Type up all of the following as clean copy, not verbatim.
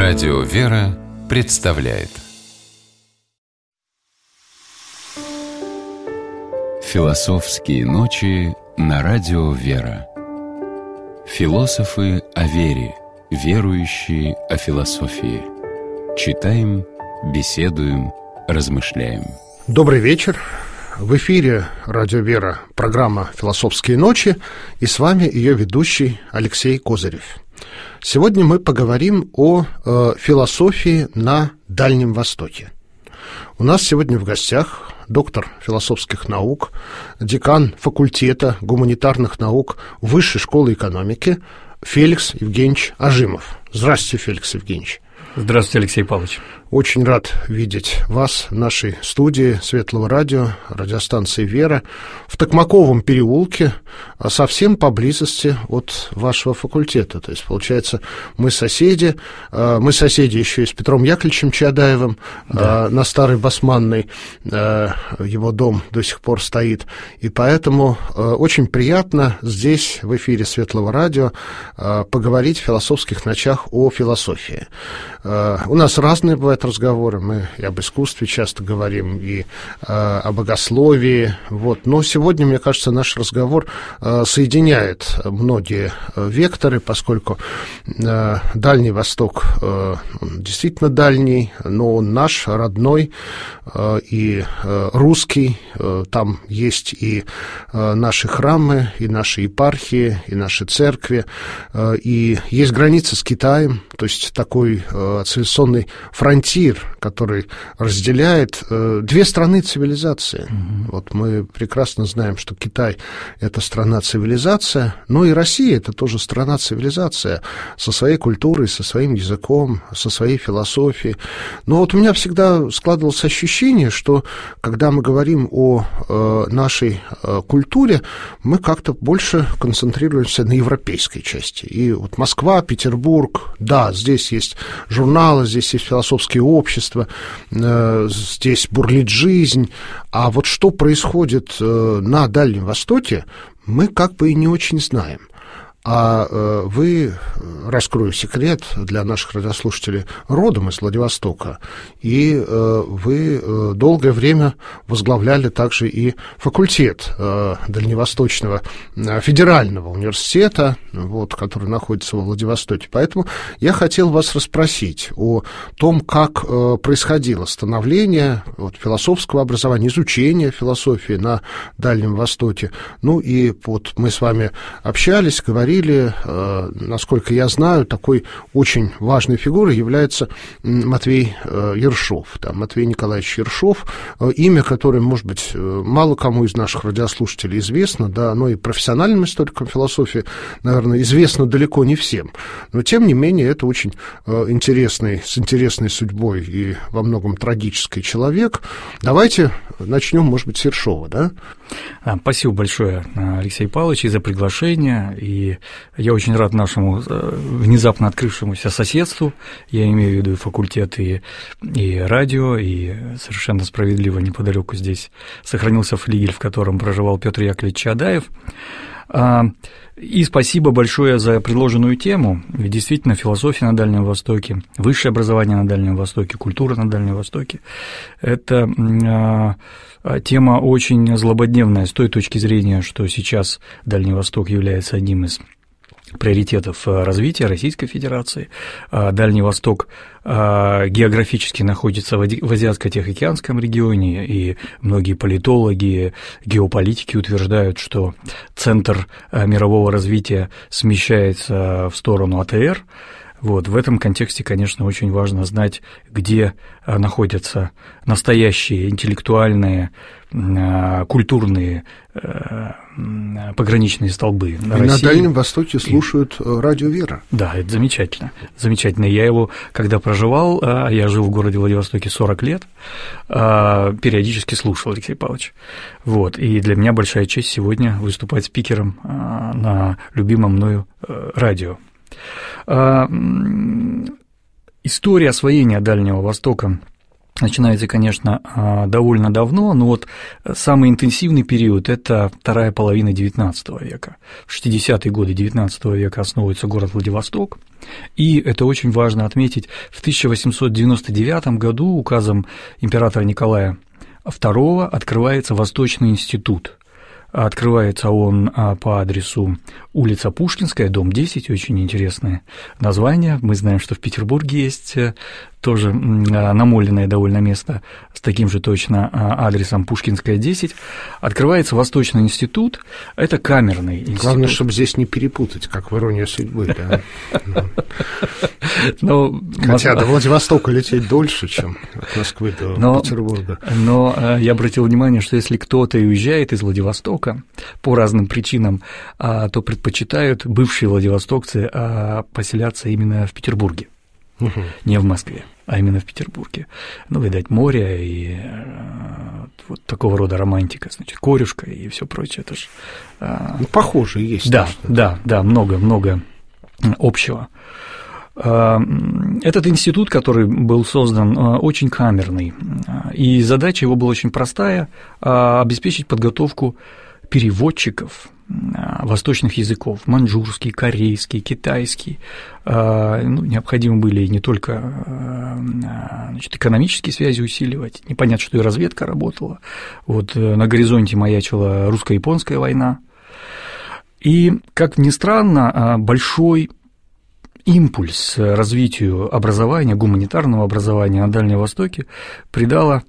Радио «Вера» представляет Философские ночи на Радио «Вера». Философы о вере, верующие о философии. Читаем, беседуем, размышляем. Добрый вечер. В эфире Радио «Вера» программа «Философские ночи», и с вами ее ведущий Алексей Козырев. Сегодня мы поговорим о философии на Дальнем Востоке. У нас сегодня в гостях доктор философских наук, декан факультета гуманитарных наук Высшей школы экономики Феликс Евгеньевич Ажимов. Здравствуйте, Феликс Евгеньевич. Здравствуйте, Алексей Павлович. Очень рад видеть вас в нашей студии Светлого радио, радиостанции «Вера», в Токмаковом переулке, совсем поблизости от вашего факультета. То есть, получается, мы соседи еще и с Петром Яковлевичем Чаадаевым, да. На Старой Басманной его дом до сих пор стоит. И поэтому очень приятно здесь, в эфире Светлого радио, поговорить в философских ночах о философии. У нас разные бывают разговоры, мы и об искусстве часто говорим, и о богословии, но сегодня, мне кажется, наш разговор соединяет многие векторы, поскольку Дальний Восток действительно дальний, но он наш, родной и русский, там есть и наши храмы, и наши епархии, и наши церкви, и есть граница с Китаем, то есть такой цивилизационный фронтир, который разделяет две страны цивилизации. Мы прекрасно знаем, что Китай – это страна-цивилизация, но и Россия – это тоже страна-цивилизация со своей культурой, со своим языком, со своей философией. Но у меня всегда складывалось ощущение, что когда мы говорим о нашей культуре, мы как-то больше концентрируемся на европейской части. И Москва, Петербург, да, здесь есть журналы, здесь есть философские общества, здесь бурлит жизнь, а что происходит на Дальнем Востоке, мы и не очень знаем. А вы, раскрою секрет для наших радиослушателей, родом из Владивостока, и вы долгое время возглавляли также и факультет Дальневосточного федерального университета, который находится во Владивостоке. Поэтому я хотел вас расспросить о том, как происходило становление философского образования, изучение философии на Дальнем Востоке. И мы с вами общались, говорили, насколько я знаю, такой очень важной фигурой является Матвей Ершов. Матвей Николаевич Ершов, имя, которое, может быть, мало кому из наших радиослушателей известно, но и профессиональным историкам философии, наверное, известно далеко не всем. Но, тем не менее, это очень интересный, с интересной судьбой и во многом трагический человек. Давайте начнем, может быть, с Ершова, да? Спасибо большое, Алексей Павлович, и за приглашение, и я очень рад нашему внезапно открывшемуся соседству, я имею в виду и факультет, и радио, и совершенно справедливо неподалеку здесь сохранился флигель, в котором проживал Петр Яковлевич Чаадаев. И спасибо большое за предложенную тему, ведь действительно философия на Дальнем Востоке, высшее образование на Дальнем Востоке, культура на Дальнем Востоке – это тема очень злободневная с той точки зрения, что сейчас Дальний Восток является одним из приоритетов развития Российской Федерации. Дальний Восток географически находится в Азиатско-Тихоокеанском регионе, и многие политологи, геополитики утверждают, что центр мирового развития смещается в сторону АТР. В этом контексте, конечно, очень важно знать, где находятся настоящие интеллектуальные, культурные пограничные столбы России. На Дальнем Востоке слушают Радио «Вера». Да, это замечательно. Замечательно. Я его, когда проживал, я жил в городе Владивостоке 40 лет, периодически слушал, Алексей Павлович. И для меня большая честь сегодня выступать спикером на любимом мною радио. История освоения Дальнего Востока начинается, конечно, довольно давно, но вот самый интенсивный период – это вторая половина XIX века. В 60-е годы XIX века основывается город Владивосток, и это очень важно отметить, в 1899 году указом императора Николая II открывается Восточный институт. Открывается он по адресу улица Пушкинская, дом 10, очень интересное название. Мы знаем, что в Петербурге есть тоже намоленное довольно место с таким же точно адресом Пушкинская, 10. Открывается Восточный институт, это камерный институт. Главное, чтобы здесь не перепутать, как в «Иронии судьбы». Хотя до Владивостока лететь дольше, чем от Москвы до Петербурга. Но я обратил внимание, что если кто-то и уезжает из Владивостока по разным причинам, то предпочитают бывшие владивостокцы поселяться именно в Петербурге. Не в Москве, а именно в Петербурге. Ну, видать, море и вот такого рода романтика, значит, корюшка и все прочее. Это ж, похоже есть. Да, много общего. Этот институт, который был создан, очень камерный, и задача его была очень простая – обеспечить подготовку переводчиков восточных языков, маньчжурский, корейский, китайский. Необходимы были не только экономические связи усиливать, непонятно, что и разведка работала. Вот на горизонте маячила русско-японская война. И, как ни странно, большой импульс развитию образования, гуманитарного образования на Дальнем Востоке придала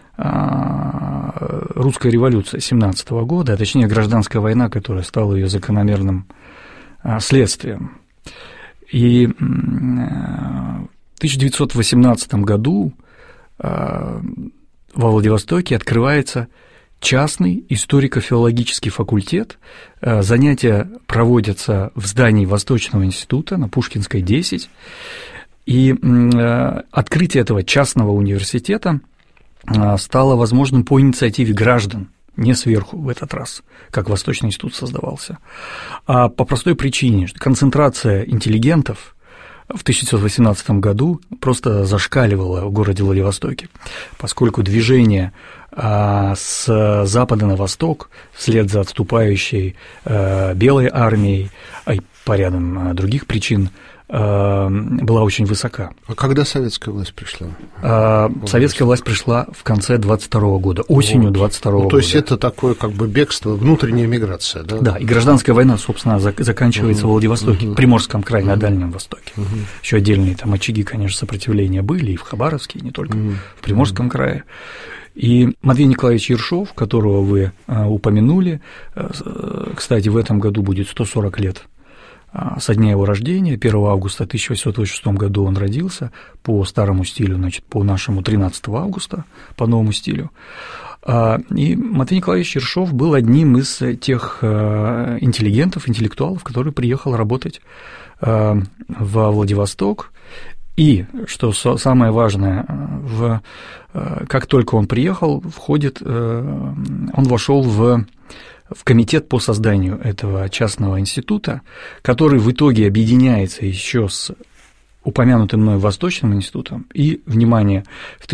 русская революция 17 года, а точнее гражданская война, которая стала ее закономерным следствием. И в 1918 году во Владивостоке открывается частный историко-филологический факультет. Занятия проводятся в здании Восточного института на Пушкинской, 10. И открытие этого частного университета стало возможным по инициативе граждан, не сверху в этот раз, как Восточный институт создавался, а по простой причине, что концентрация интеллигентов в 1918 году просто зашкаливала в городе Владивостоке, поскольку движение с запада на восток вслед за отступающей Белой армией, а и по рядам других причин, была очень высока. А когда советская власть пришла? Советская власть пришла в конце 22 года, осенью 22 года. То есть это такое как бы бегство, внутренняя миграция, да? Да, и гражданская война, собственно, заканчивается в Владивостоке, в Приморском крае, на Дальнем Востоке. Еще отдельные там очаги, конечно, сопротивления были и в Хабаровске, и не только в Приморском крае. И Матвей Николаевич Ершов, которого вы упомянули, кстати, в этом году будет 140 лет со дня его рождения, 1 августа 1886 году он родился, по старому стилю, значит, по нашему 13 августа, по новому стилю. И Матвей Николаевич Ершов был одним из тех интеллигентов, интеллектуалов, который приехал работать во Владивосток. И, что самое важное, как только он приехал, он вошел в комитет по созданию этого частного института, который в итоге объединяется еще с упомянутым мной Восточным институтом. И, внимание, в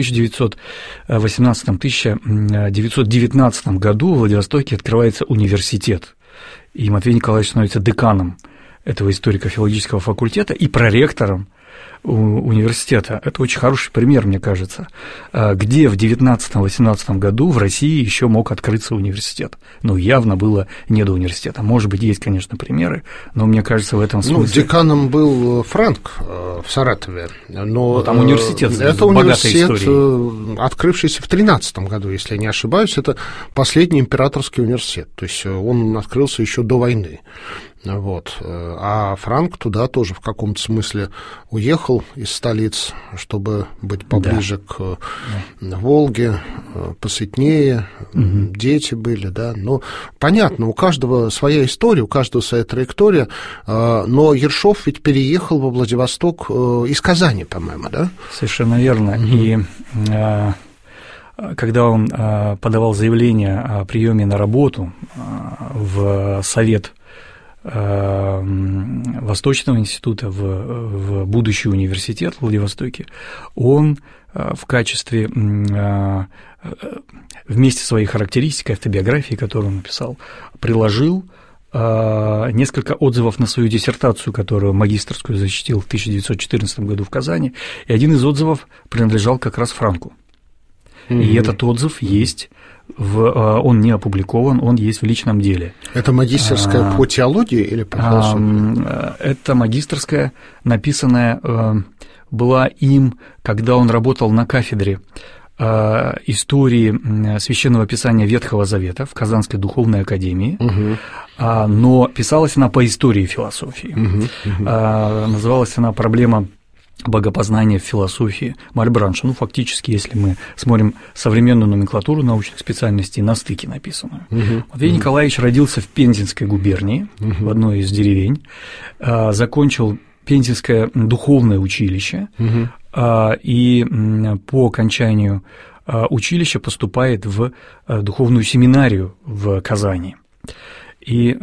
1918-1919 году в Владивостоке открывается университет, и Матвей Николаевич становится деканом этого историко-филологического факультета и проректором университета. Это очень хороший пример, мне кажется, где в 1918 году в России еще мог открыться университет. Ну, явно было не до университета. Может быть, есть, конечно, примеры, но мне кажется, в этом смысле... Деканом был Франк в Саратове, но там университет с это богатой университет, историей. Открывшийся в 13 году, если я не ошибаюсь, это последний императорский университет, то есть он открылся еще до войны. Вот. А Франк туда тоже в каком-то смысле уехал из столиц, чтобы быть поближе к Волге, посветнее, дети были, да. Но понятно, у каждого своя история, у каждого своя траектория, но Ершов ведь переехал во Владивосток из Казани, по-моему, да? Совершенно верно. И когда он подавал заявление о приеме на работу в Совет Восточного института в будущий университет в Владивостоке, он в качестве, вместе со своей характеристикой, автобиографии, которую он написал, приложил несколько отзывов на свою диссертацию, которую магистерскую защитил в 1914 году в Казани, и один из отзывов принадлежал как раз Франку. И этот отзыв есть, он не опубликован, он есть в личном деле. Это магистерская по теологии или по философии? Это магистерская, написанная была им, когда он работал на кафедре истории Священного Писания Ветхого Завета в Казанской духовной академии, но писалась она по истории философии. Называлась она «Проблема богопознания в философии Мальбранша». Ну, фактически, если мы смотрим современную номенклатуру научных специальностей, на стыке написанную. Матвей Николаевич родился в Пензенской губернии, в одной из деревень, закончил Пензенское духовное училище, и по окончанию училища поступает в духовную семинарию в Казани. И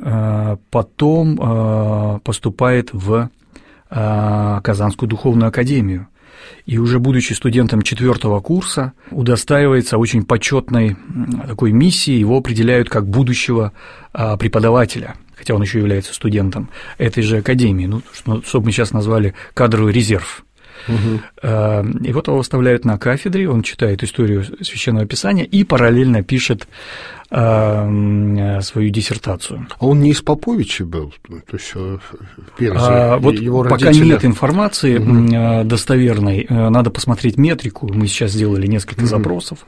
потом поступает в Казанскую духовную академию. И уже будучи студентом 4-го курса, удостаивается очень почетной такой миссии, его определяют как будущего преподавателя, хотя он еще является студентом этой же академии, ну, что мы сейчас назвали кадровый резерв. И вот его оставляют на кафедре, он читает историю Священного Писания и параллельно пишет свою диссертацию. А он не из Поповича был? То есть в Пензе вот его пока родители... нет информации достоверной, надо посмотреть метрику, мы сейчас сделали несколько запросов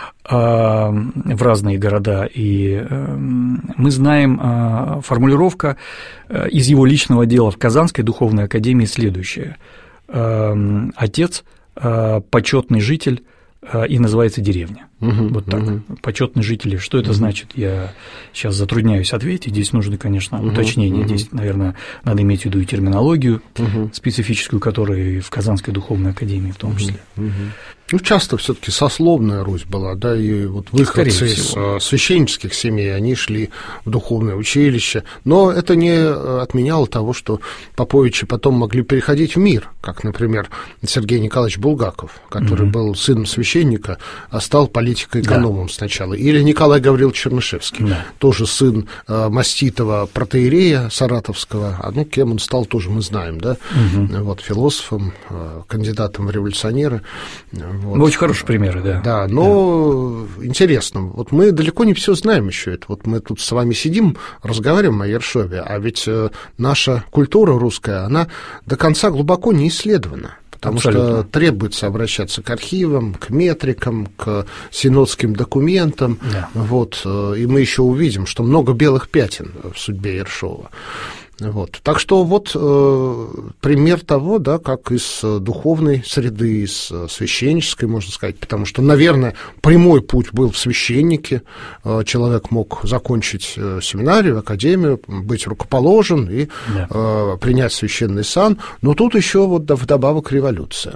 в разные города, и мы знаем, формулировка из его личного дела в Казанской духовной академии следующая. Отец почетный житель и называется деревня. Вот так. Почетные жители. Что это значит? Я сейчас затрудняюсь ответить. Здесь нужно, конечно, уточнение. Здесь, наверное, надо иметь в виду и терминологию специфическую, которая и в Казанской духовной академии в том числе. Ну, часто все-таки сословная Русь была, да, и вот выходцы из священнических семей, они шли в духовное училище, но это не отменяло того, что Поповичи потом могли переходить в мир, как, например, Сергей Николаевич Булгаков, который был сыном священника, а стал политико-экономом сначала, или Николай Гаврилович Чернышевский, тоже сын маститого протоиерея саратовского, а ну, кем он стал, тоже мы знаем, да, вот, философом, кандидатом в революционеры. Вот. Очень хорошие примеры, да. Да, но интересно, вот мы далеко не все знаем еще. Это вот мы тут с вами сидим, разговариваем о Ершове, а ведь наша культура русская, она до конца глубоко не исследована. Потому что требуется обращаться к архивам, к метрикам, к синодским документам. Вот, и мы еще увидим, что много белых пятен в судьбе Ершова. Вот. Так что вот пример того, да, как из духовной среды, из священнической, можно сказать, потому что, наверное, прямой путь был в священнике, человек мог закончить семинарию, академию, быть рукоположен и принять священный сан, но тут еще вот вдобавок революция.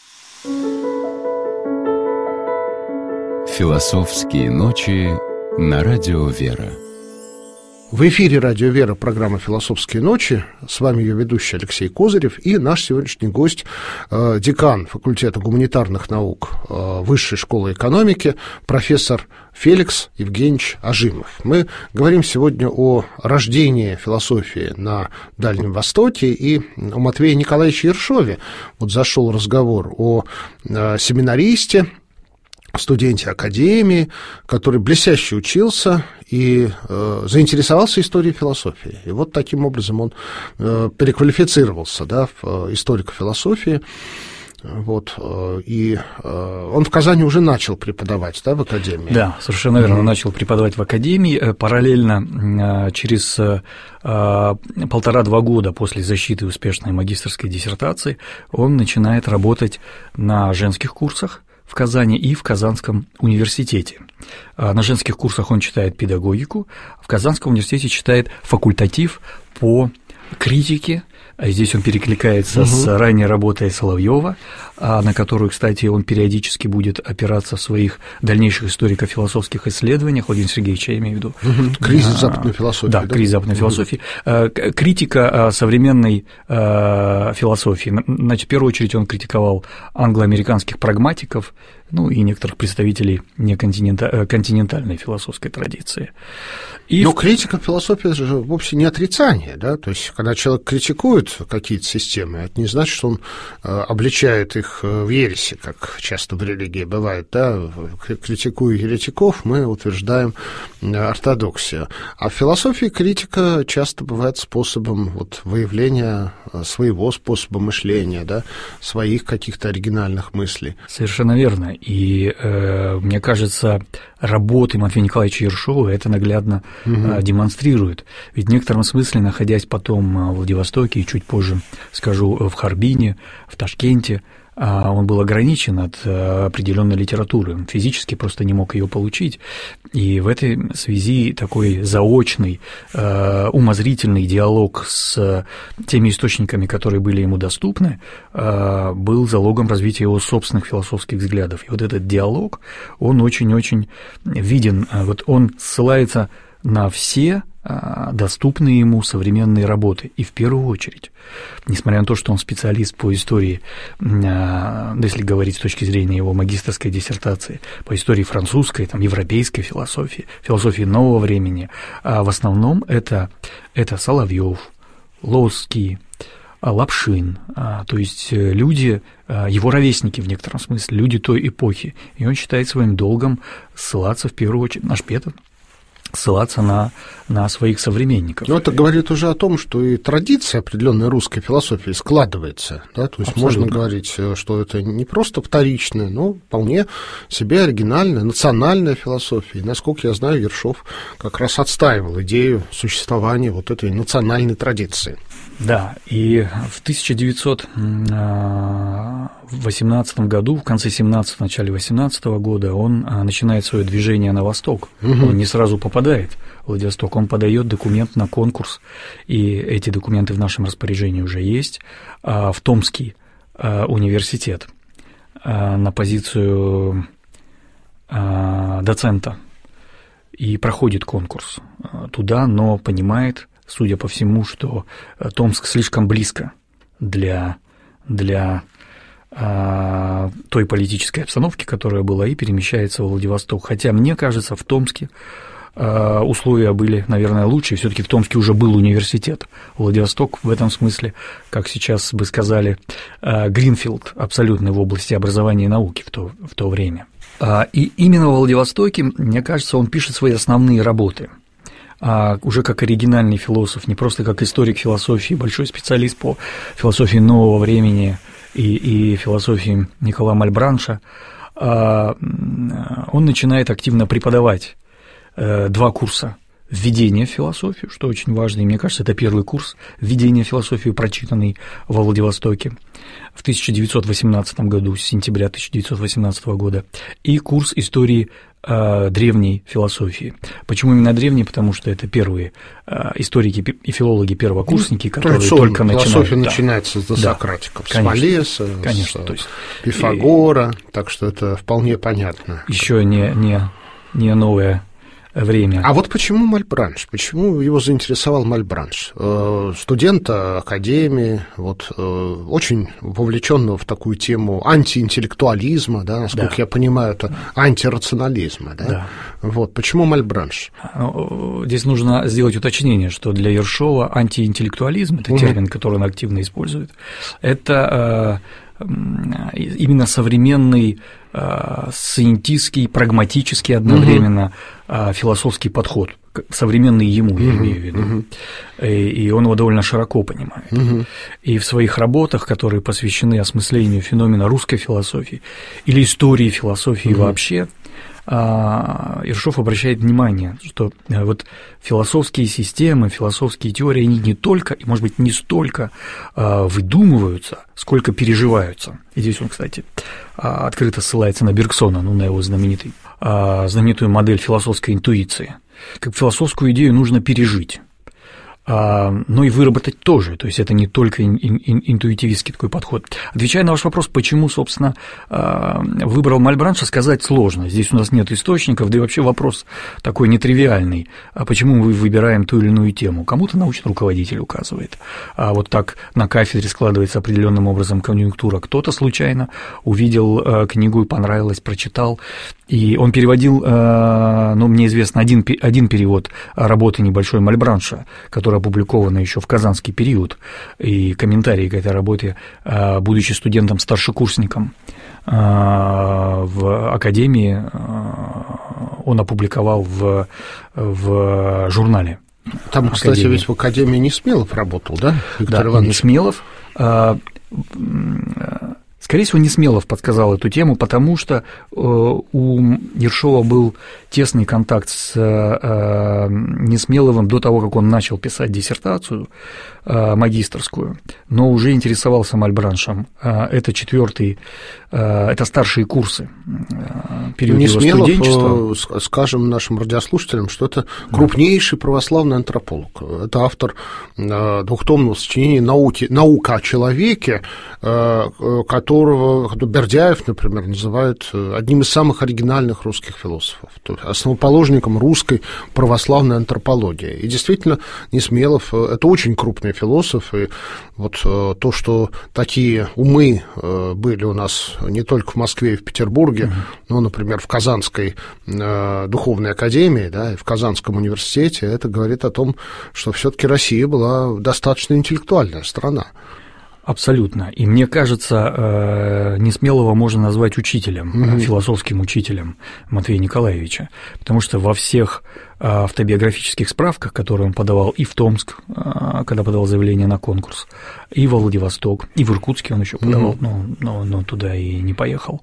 Философские ночи на радио «Вера». В эфире «Радио Вера» программа «Философские ночи». С вами ее ведущий Алексей Козырев и наш сегодняшний гость, декан факультета гуманитарных наук Высшей школы экономики, профессор Феликс Евгеньевич Ажимов. Мы говорим сегодня о рождении философии на Дальнем Востоке, и у Матвея Николаевича Ершове вот зашел разговор о семинаристе, студенте академии, который блестяще учился и заинтересовался историей философии. И вот таким образом он переквалифицировался, да, в историка философии. Вот, и он в Казани уже начал преподавать, да, в академии? Да, совершенно верно, он начал преподавать в академии. Параллельно через 1,5-2 года после защиты успешной магистерской диссертации он начинает работать на женских курсах в Казани и в Казанском университете. На женских курсах он читает педагогику, в Казанском университете читает факультатив по критике Здесь он перекликается с ранней работой Соловьева, на которую, кстати, он периодически будет опираться в своих дальнейших историко-философских исследованиях, Владимир Сергеевич, я имею в виду. Кризис западной философии. Да, кризис западной философии. Критика современной философии. Значит, в первую очередь он критиковал англо-американских прагматиков, ну и некоторых представителей континентальной философской традиции. Но критика философии же вовсе не отрицание, да, то есть когда человек критикует какие-то системы, это не значит, что он обличает их в ереси, как часто в религии бывает, да, критикуя еретиков, мы утверждаем ортодоксию, а в философии критика часто бывает способом вот выявления своего способа мышления, да, своих каких-то оригинальных мыслей. Совершенно верно, и мне кажется, работы Матвея Николаевича Ершова это наглядно демонстрирует. Ведь в некотором смысле, находясь потом в Владивостоке и чуть позже, скажу, в Харбине, в Ташкенте, он был ограничен от определенной литературы, он физически просто не мог ее получить, и в этой связи такой заочный, умозрительный диалог с теми источниками, которые были ему доступны, был залогом развития его собственных философских взглядов. И вот этот диалог, он очень-очень виден, вот он ссылается на все доступные ему современные работы. И в первую очередь, несмотря на то, что он специалист по истории, если говорить с точки зрения его магистерской диссертации, по истории французской, там, европейской философии, философии нового времени, в основном это Соловьев, Лосский, Лапшин, то есть люди, его ровесники в некотором смысле, люди той эпохи. И он считает своим долгом ссылаться в первую очередь на Шпета, ссылаться на своих современников. Но это говорит уже о том, что и традиция определенной русской философии складывается, да, то есть абсолютно. Можно говорить, что это не просто вторичная, но вполне себе оригинальная, национальная философия. И, насколько я знаю, Ершов как раз отстаивал идею существования вот этой национальной традиции. Да, и в 1918 году, в конце 17-го, начале 18-го года он начинает свое движение на восток. Он не сразу попадает в Владивосток, он подает документ на конкурс, и эти документы в нашем распоряжении уже есть, в Томский университет на позицию доцента, и проходит конкурс туда, но понимает, судя по всему, что Томск слишком близко для той политической обстановки, которая была, и перемещается в Владивосток. Хотя, мне кажется, в Томске условия были, наверное, лучше, и всё-таки в Томске уже был университет. Владивосток в этом смысле, как сейчас бы сказали, Гринфилд абсолютный в области образования и науки в то время. И именно во Владивостоке, мне кажется, он пишет свои основные работы. Уже как оригинальный философ, не просто как историк философии, большой специалист по философии нового времени и философии Никола Мальбранша, он начинает активно преподавать 2 курса «Введение в философию», что очень важно, и мне кажется, это первый курс «Введение в философию», прочитанный во Владивостоке в 1918 году, с сентября 1918 года, и курс истории древней философии. Почему именно древней? Потому что это первые историки и филологи, первокурсники, которые только начинают. Философия начинается с досократиков, с Малеса, с Пифагора, так что это вполне понятно. Еще не новое время. А вот почему Мальбранш? Почему его заинтересовал Мальбранш? Студента академии, вот, очень вовлеченного в такую тему антиинтеллектуализма, да, насколько я понимаю, это антирационализма. Да? Вот, почему Мальбранш? Здесь нужно сделать уточнение, что для Ершова антиинтеллектуализм, это термин, который он активно использует, это именно современный сcientистский, прагматический одновременно философский подход, современный ему, я имею в виду, и он его довольно широко понимает. И в своих работах, которые посвящены осмыслению феномена русской философии или истории философии вообще, Ершов обращает внимание, что вот философские системы, философские теории, они не только, и, может быть, не столько выдумываются, сколько переживаются. И здесь он, кстати, открыто ссылается на Бергсона, на его знаменитую модель философской интуиции. Как философскую идею нужно пережить. но и выработать тоже, то есть это не только интуитивистский такой подход. Отвечая на ваш вопрос, почему, собственно, выбрал Мальбранша, сказать сложно. Здесь у нас нет источников, да и вообще вопрос такой нетривиальный. А почему мы выбираем ту или иную тему? Кому-то научный руководитель указывает, а вот так на кафедре складывается определенным образом конъюнктура. Кто-то случайно увидел книгу и понравилось, прочитал. И он переводил, мне известно, один перевод работы небольшой Мальбранша, которая опубликована еще в казанский период, и комментарии к этой работе, будучи студентом-старшекурсником в академии, он опубликовал в журнале. Там, кстати, академии. Ведь в академии Несмелов работал, да, Виктор Да, Иванович? Несмелов. Скорее всего, Несмелов подсказал эту тему, потому что у Ершова был тесный контакт с Несмеловым до того, как он начал писать диссертацию магистерскую, но уже интересовался Мальбраншем. Это это старшие курсы, период его студенчества. Скажем нашим радиослушателям, что это крупнейший православный антрополог. Это автор двухтомного сочинения «Наука о человеке», которого Бердяев, например, называет одним из самых оригинальных русских философов, то есть основоположником русской православной антропологии. И действительно, Несмелов – это очень крупный философ, и вот то, что такие умы были у нас не только в Москве и в Петербурге, но, например, в Казанской духовной академии, да, и в Казанском университете, это говорит о том, что все-таки Россия была достаточно интеллектуальная страна. Абсолютно. И мне кажется, Несмелого можно назвать учителем, философским учителем Матвея Николаевича, потому что во всех автобиографических справках, которые он подавал и в Томск, когда подавал заявление на конкурс, и во Владивосток, и в Иркутске он еще подавал, но туда и не поехал.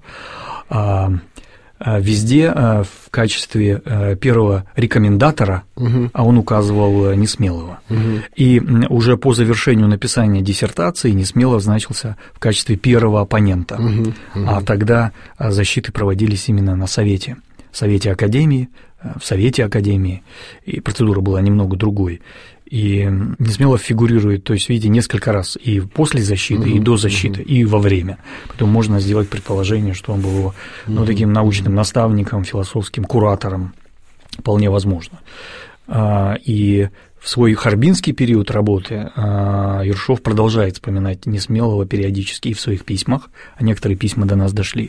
Везде в качестве первого рекомендатора, а он указывал Несмелова. И уже по завершению написания диссертации Несмелов значился в качестве первого оппонента. А тогда защиты проводились именно на Совете Академии, в Совете Академии, и процедура была немного другой. И Несмелов фигурирует, то есть, видите, несколько раз и после защиты, и до защиты, и во время. Потом можно сделать предположение, что он был таким научным наставником, философским куратором, вполне возможно. И в свой харбинский период работы Ершов продолжает вспоминать Несмелого периодически и в своих письмах, а некоторые письма до нас дошли,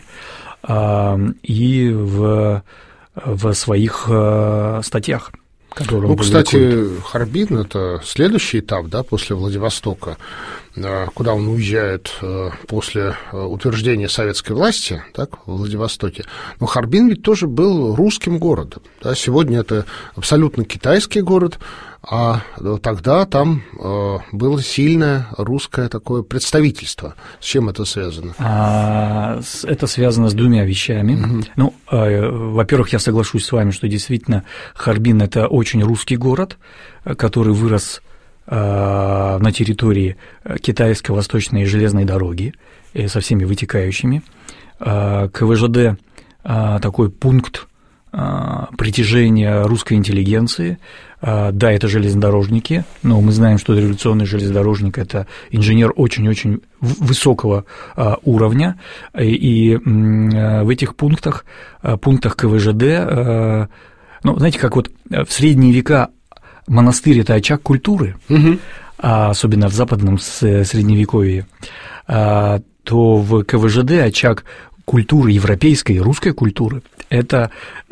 и в своих статьях. Кстати, Харбин – это следующий этап, да, после Владивостока, куда он уезжает после утверждения советской власти, так, в Владивостоке. Но Харбин ведь тоже был русским городом. Да, сегодня это абсолютно китайский город, а тогда там было сильное русское такое представительство. С чем это связано? Это связано с двумя вещами. Во-первых, я соглашусь с вами, что действительно Харбин – это очень русский город, который вырос на территории китайско-восточной железной дороги со всеми вытекающими. КВЖД – такой пункт притяжения русской интеллигенции. Да, это железнодорожники, но мы знаем, что революционный железнодорожник – это инженер очень-очень высокого уровня, и в этих пунктах КВЖД, знаете, как вот в средние века монастырь – это очаг культуры, особенно в западном Средневековье, то в КВЖД очаг культуры европейской, русской культуры – это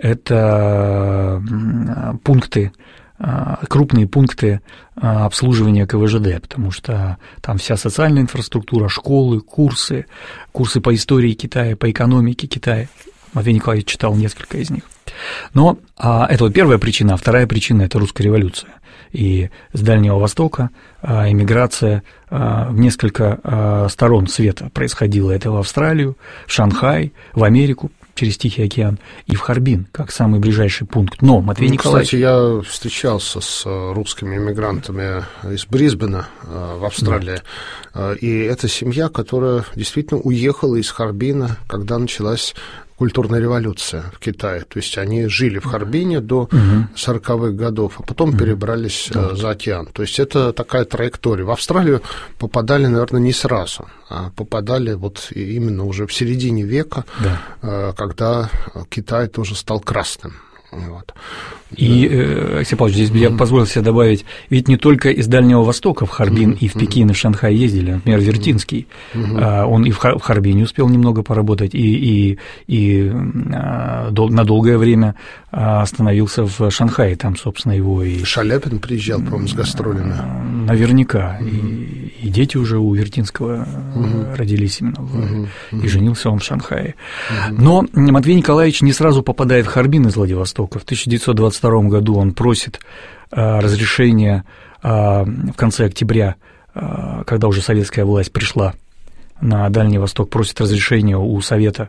пункты, крупные пункты обслуживания КВЖД, потому что там вся социальная инфраструктура, школы, курсы по истории Китая, по экономике Китая. Матвей Николаевич читал несколько из них. Но это вот первая причина, а вторая причина – это русская революция. И с Дальнего Востока эмиграция в несколько сторон света происходила. Это в Австралию, в Шанхай, в Америку через Тихий океан и в Харбин, как самый ближайший пункт. Но, Матвей Николаевич… Кстати, я встречался с русскими эмигрантами из Брисбена в Австралии, и это семья, которая действительно уехала из Харбина, когда началась культурная революция в Китае. То есть они жили в Харбине до 40-х годов, а потом перебрались за океан. То есть это такая траектория. В Австралию попадали, наверное, не сразу, а попадали вот именно уже в середине века, когда Китай тоже стал красным. Вот. И, Алексей Павлович, здесь я позволил себе добавить, ведь не только из Дальнего Востока в Харбин и в Пекин, и в Шанхай ездили, например, Вертинский, он и в Харбине успел немного поработать, и на долгое время остановился в Шанхае, там, собственно, его и... Шаляпин приезжал, по-моему, с гастролями. Наверняка, и дети уже у Вертинского родились именно, и женился он в Шанхае. Но Матвей Николаевич не сразу попадает в Харбин из Владивостока. В 1922 году он просит разрешения в конце октября, когда уже советская власть пришла на Дальний Восток, просит разрешения у Совета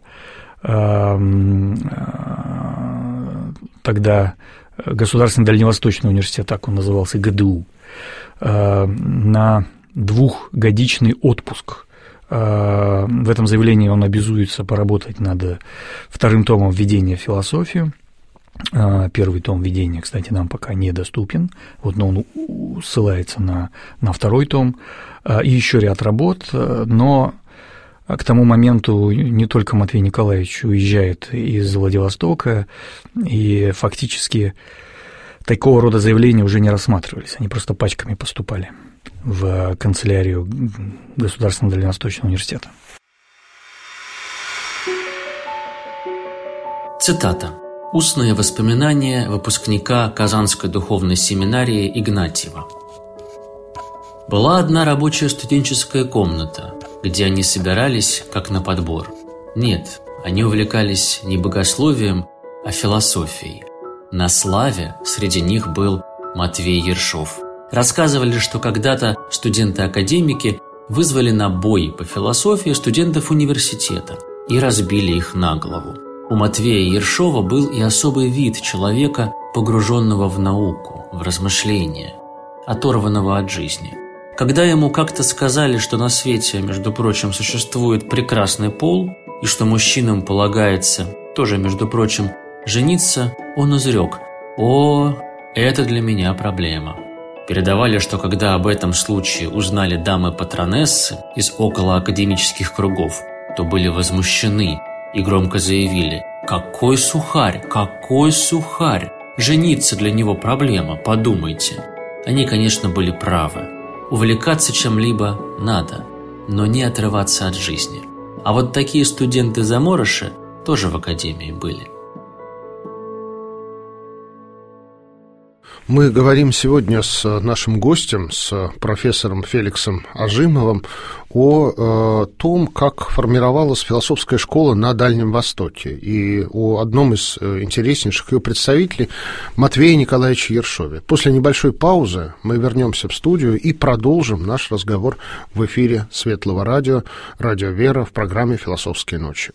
тогда Государственный Дальневосточный университет, так он назывался, ГДУ, на 2-годичный отпуск. В этом заявлении он обязуется поработать над 2-м томом «Введения в философию». 1-й том «Введения», кстати, нам пока недоступен, вот, но он ссылается на 2-й том, и еще ряд работ, но к тому моменту не только Матвей Николаевич уезжает из Владивостока, и фактически такого рода заявления уже не рассматривались, они просто пачками поступали в канцелярию Государственного Дальневосточного университета. Цитата. Устные воспоминания выпускника Казанской духовной семинарии Игнатьева. Была одна рабочая студенческая комната, где они собирались как на подбор. Нет, они увлекались не богословием, а философией. На славе среди них был Матвей Ершов. Рассказывали, что когда-то студенты-академики вызвали на бой по философии студентов университета и разбили их на голову. У Матвея Ершова был и особый вид человека, погруженного в науку, в размышления, оторванного от жизни. Когда ему как-то сказали, что на свете, между прочим, существует прекрасный пол, и что мужчинам полагается, тоже, между прочим, жениться, он изрек: «О, это для меня проблема». Передавали, что когда об этом случае узнали дамы-патронессы из околоакадемических кругов, то были возмущены и громко заявили: «Какой сухарь, какой сухарь! Жениться для него проблема, подумайте». Они, конечно, были правы. Увлекаться чем-либо надо, но не отрываться от жизни. А вот такие студенты-заморыши тоже в академии были. Мы говорим сегодня с нашим гостем, с профессором Феликсом Ажимовым, о том, как формировалась философская школа на Дальнем Востоке, и о одном из интереснейших ее представителей Матвее Николаевиче Ершове. После небольшой паузы мы вернемся в студию и продолжим наш разговор в эфире Светлого радио, Радио Вера, в программе «Философские ночи».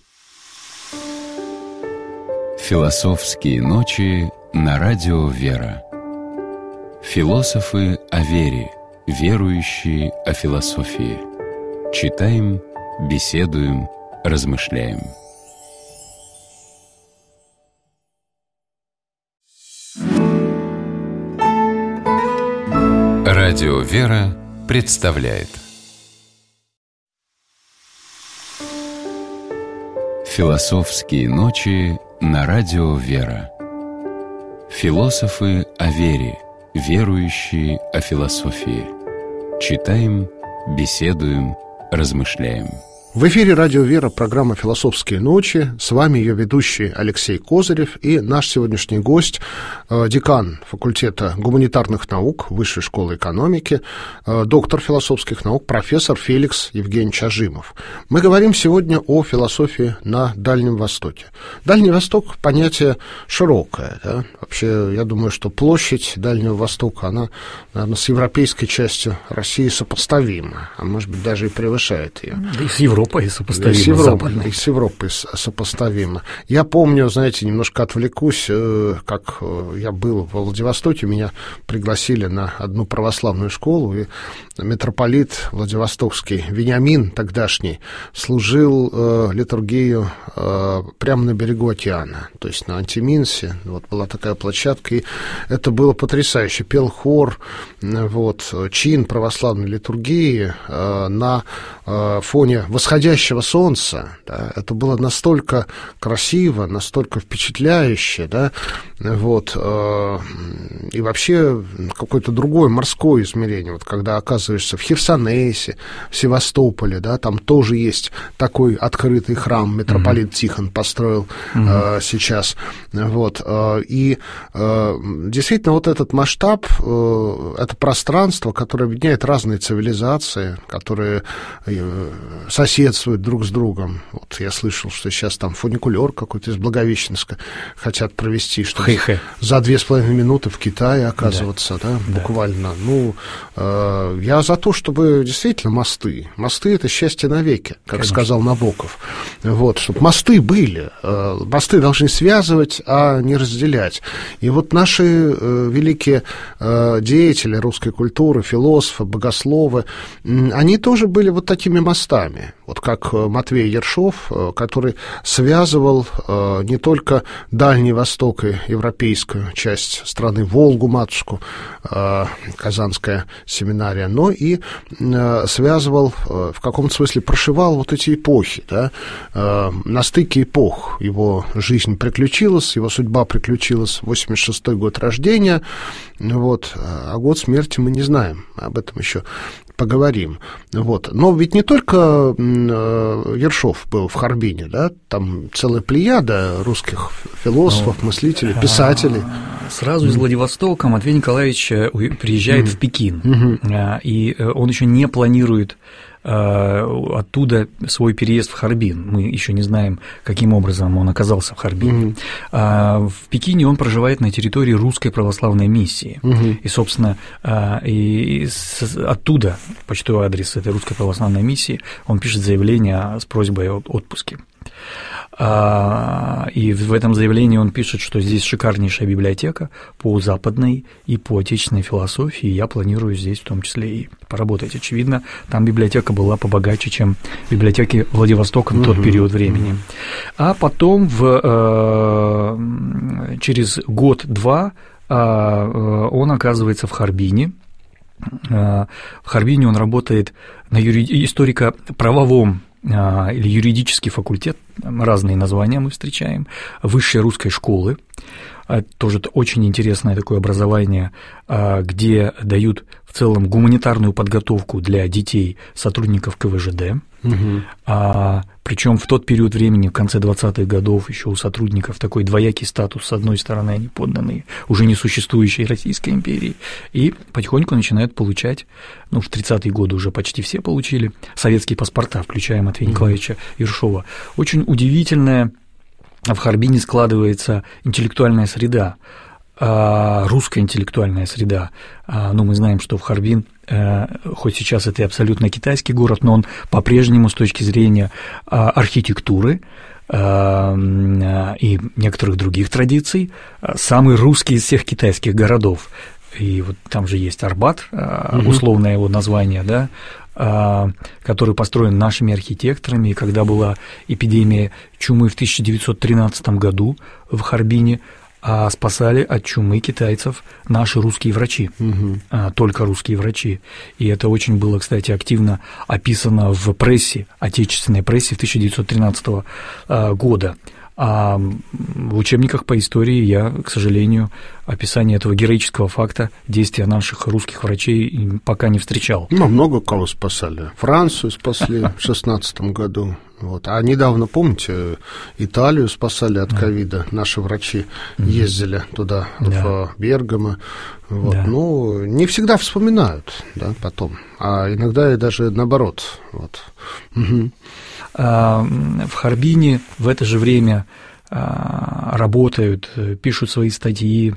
«Философские ночи» на Радио Вера. Философы о вере, верующие о философии. Читаем, беседуем, размышляем. Радио Вера представляет «Философские ночи» на Радио Вера. Философы о вере, верующие о философии. Читаем, беседуем, размышляем. В эфире «Радио Вера», программа «Философские ночи». С вами ее ведущий Алексей Козырев и наш сегодняшний гость, декан факультета гуманитарных наук Высшей школы экономики, доктор философских наук, профессор Феликс Евгеньевич Ажимов. Мы говорим сегодня о философии на Дальнем Востоке. Дальний Восток – понятие широкое. Да? Вообще, я думаю, что площадь Дальнего Востока, она, наверное, с европейской частью России сопоставима, а может быть, даже и превышает ее. Да и с Европой Европой сопоставимо, западной. И с Европой сопоставимо. Я помню, знаете, немножко отвлекусь, как я был в Владивостоке, меня пригласили на одну православную школу, и митрополит Владивостокский Вениамин тогдашний служил литургию прямо на берегу океана, то есть на Антиминсе. Вот была такая площадка, и это было потрясающе. Пел хор, вот, чин православной литургии на фоне восходящего солнца. Да, это было настолько красиво, настолько впечатляюще, да, вот, и вообще какое-то другое морское измерение. Вот когда оказываешься в Херсонесе, в Севастополе, да, там тоже есть такой открытый храм, митрополит Тихон построил сейчас. Вот, и действительно вот этот масштаб, это пространство, которое объединяет разные цивилизации, которые соседствуют друг с другом. Вот я слышал, что сейчас там фуникулер какой-то из Благовещенска хотят провести, чтобы за 2,5 минуты в Китае оказываться, да, буквально. Ну, я за то, чтобы действительно мосты. Мосты — это счастье навеки, как сказал Набоков. Вот, чтобы мосты были. Мосты должны связывать, а не разделять. И вот наши великие деятели русской культуры, философы, богословы, они тоже были вот такими мостами. Вот как Матвей Ершов, который связывал не только Дальний Восток и европейскую часть страны, Волгу, матушку, Казанская семинария, но и связывал, в каком-то смысле прошивал вот эти эпохи, да, на стыке эпох. Его жизнь приключилась, его судьба приключилась, 86-й год рождения, вот, а год смерти мы не знаем, об этом еще поговорим. Вот. Но ведь не только Ершов был в Харбине, да? Там целая плеяда русских философов, мыслителей, писателей. Сразу из Владивостока Матвей Николаевич приезжает в Пекин, и он еще не планирует оттуда свой переезд в Харбин. Мы еще не знаем, каким образом он оказался в Харбине. В Пекине он проживает на территории Русской Православной Миссии. И, собственно, оттуда, почтовый адрес этой Русской Православной Миссии, он пишет заявление с просьбой о отпуске. И в этом заявлении он пишет, что здесь шикарнейшая библиотека по западной и по отечественной философии, и я планирую здесь в том числе и поработать. Очевидно, там библиотека была побогаче, чем библиотеки Владивостока в тот период времени. А потом через год-два он оказывается в Харбине. В Харбине он работает на историко-правовом или юридический факультет, разные названия мы встречаем, высшей русской школы, тоже очень интересное такое образование, где дают в целом гуманитарную подготовку для детей сотрудников КВЖД. Причем в тот период времени, в конце 20-х годов, еще у сотрудников такой двоякий статус. С одной стороны, они подданные уже несуществующей Российской империи, и потихоньку начинают получать, в 30-е годы уже почти все получили советские паспорта, включая Матвея Николаевича Ершова. Очень удивительная в Харбине складывается интеллектуальная среда, русская интеллектуальная среда. Мы знаем, что в Харбин, хоть сейчас это и абсолютно китайский город, но он по-прежнему с точки зрения архитектуры и некоторых других традиций самый русский из всех китайских городов. И вот там же есть Арбат, условное его название, да, который построен нашими архитекторами, и когда была эпидемия чумы в 1913 году в Харбине, спасали от чумы китайцев наши русские врачи, только русские врачи. И это очень было, кстати, активно описано в прессе, отечественной прессе 1913 года. А в учебниках по истории я, к сожалению, описание этого героического факта действия наших русских врачей пока не встречал. Много кого спасали. Францию спасли в 16 году. Вот. А недавно, помните, Италию спасали от ковида. Наши врачи ездили туда, в Бергамо. Вот. Ну, не всегда вспоминают, да, потом. А иногда и даже наоборот. Вот. В Харбине в это же время работают, пишут свои статьи,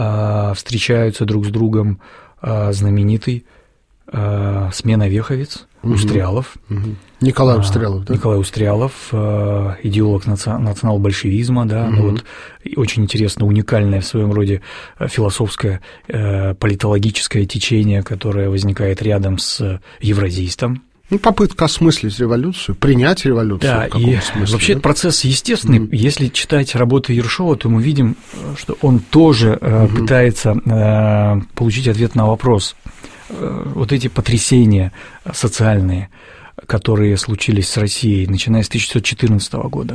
встречаются друг с другом знаменитый Смена Веховец, Устрялов. Николай Устрялов, да? Николай Устрялов, идеолог национал-большевизма, да, ну вот очень интересно, уникальное в своем роде философское, политологическое течение, которое возникает рядом с евразийством. Ну, попытка осмыслить революцию, принять революцию. Да, в каком-то и смысле, вообще да? процесс естественный. Если читать работы Ершова, то мы видим, что он тоже пытается получить ответ на вопрос. Вот эти потрясения социальные, которые случились с Россией, начиная с 1914 года,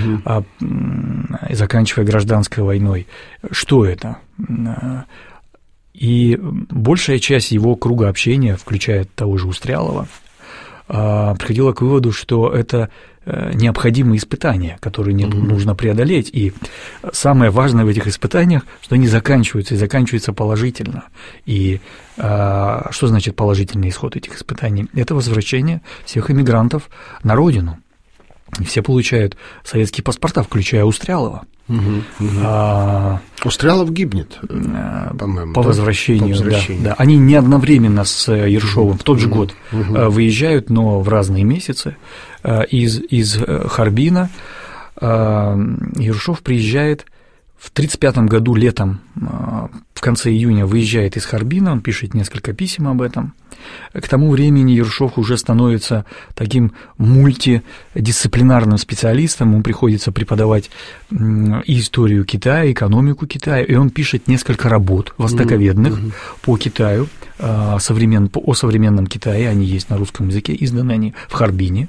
и заканчивая гражданской войной, что это? И большая часть его круга общения, включая того же Устрялова, приходила к выводу, что это необходимые испытания, которые нужно преодолеть, и самое важное в этих испытаниях, что они заканчиваются, и заканчиваются положительно. И что значит положительный исход этих испытаний? Это возвращение всех эмигрантов на родину. И все получают советские паспорта, включая Устрялова. Устрялов гибнет, по-моему. По возвращению, да. Они не одновременно с Ершовым в тот же год выезжают, но в разные месяцы. Из Харбина Ершов приезжает в 1935 году летом, в конце июня выезжает из Харбина, он пишет несколько писем об этом. К тому времени Ершов уже становится таким мультидисциплинарным специалистом, ему приходится преподавать и историю Китая, экономику Китая, и он пишет несколько работ востоковедных по Китаю, о современном Китае, они есть на русском языке, изданы они в Харбине,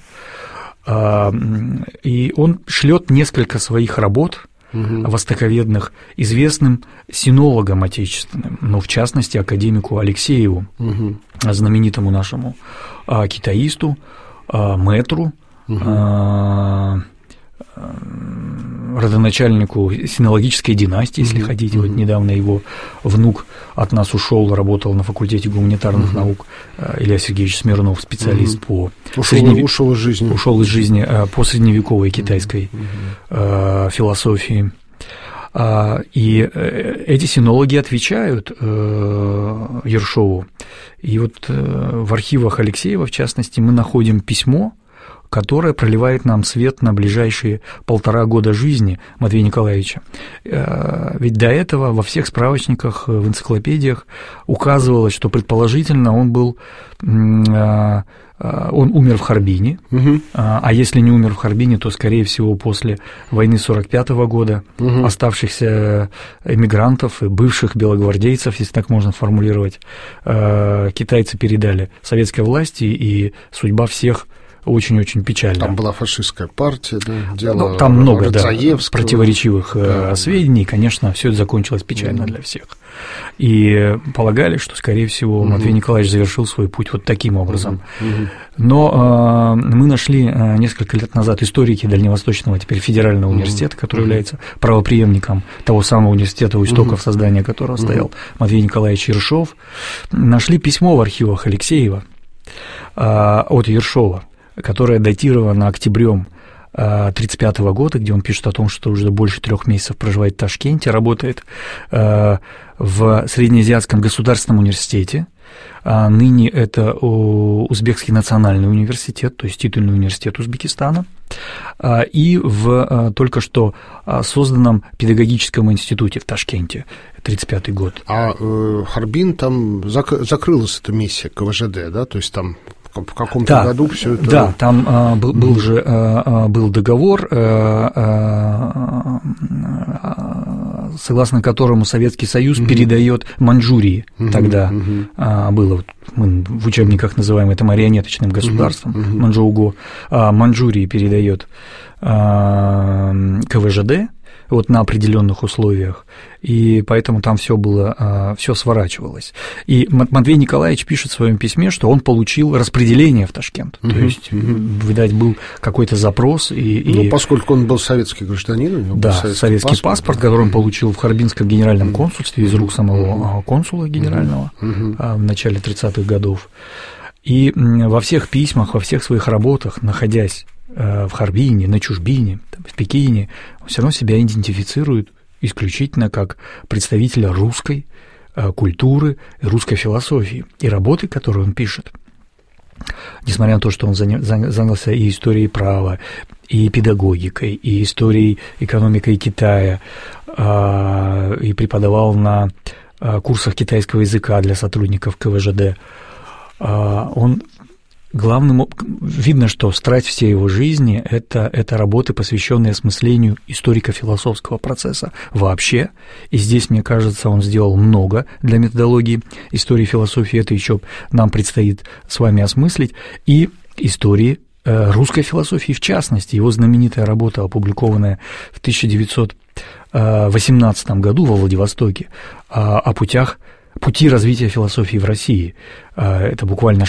и он шлет несколько своих работ востоковедных известным синологам отечественным, но в частности академику Алексееву, знаменитому нашему китаисту, мэтру, родоначальнику синологической династии, если хотите. Вот недавно его внук от нас ушел, работал на факультете гуманитарных наук, Илья Сергеевич Смирнов, специалист по ушел из жизни по средневековой китайской философии. И эти синологи отвечают Ершову. И вот в архивах Алексеева, в частности, мы находим письмо, которое проливает нам свет на ближайшие 1,5 года жизни Матвея Николаевича. Ведь до этого во всех справочниках, в энциклопедиях указывалось, что предположительно он умер в Харбине, а если не умер в Харбине, то, скорее всего, после войны 1945 года оставшихся эмигрантов и бывших белогвардейцев, если так можно формулировать, китайцы передали советской власти, и судьба всех очень-очень печально. Там была фашистская партия, да, дело там много противоречивых сведений, конечно, все это закончилось печально для всех. И полагали, что, скорее всего, Матвей Николаевич завершил свой путь вот таким образом. Но мы нашли несколько лет назад историки Дальневосточного, теперь федерального университета, который является правопреемником того самого университета, у истоков создания которого стоял Матвей Николаевич Ершов, нашли письмо в архивах Алексеева от Ершова, которое датировано октябрем 1935 года, где он пишет о том, что уже больше 3 месяцев проживает в Ташкенте, работает в Среднеазиатском государственном университете. Ныне это Узбекский национальный университет, то есть титульный университет Узбекистана, и в только что созданном педагогическом институте в Ташкенте, 1935 год. А Харбин, там закрылась эта миссия КВЖД, да, то есть там в каком-то году все это... Да, там был договор, согласно которому Советский Союз передает Маньчжурии, тогда было, мы в учебниках называем это марионеточным государством, Маньчжоу-го, Маньчжурии передает КВЖД, вот на определенных условиях, и поэтому там все было, все сворачивалось. И Матвей Николаевич пишет в своем письме, что он получил распределение в Ташкент, то есть, видать, был какой-то запрос. Ну, поскольку он был советский гражданин, у него был советский паспорт, который он получил в Харбинском генеральном консульстве из рук самого консула генерального в начале 30-х годов. И во всех письмах, во всех своих работах, находясь в Харбине, на чужбине, в Пекине, он все равно себя идентифицирует исключительно как представителя русской культуры, русской философии. И работы, которые он пишет, несмотря на то, что он занялся и историей права, и педагогикой, и историей экономикой Китая, и преподавал на курсах китайского языка для сотрудников КВЖД, он видно, что страсть всей его жизни – это работы, посвященные осмыслению историко-философского процесса вообще. И здесь, мне кажется, он сделал много для методологии истории философии. Это еще нам предстоит с вами осмыслить. И истории русской философии в частности. Его знаменитая работа, опубликованная в 1918 году во Владивостоке, о пути развития философии в России. Это буквально